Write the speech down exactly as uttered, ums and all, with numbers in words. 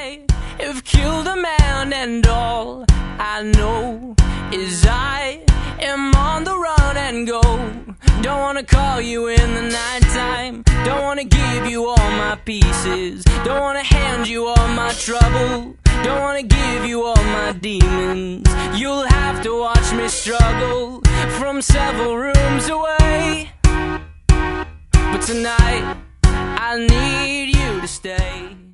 I have killed a man, and all I know is I am on the run and go. Don't wanna call you in the nighttime, don't wanna give you all my pieces, don't wanna hand you all my trouble, don't wanna give you all my demons. You'll have to watch me struggle from several rooms away, but tonight I need you to stay.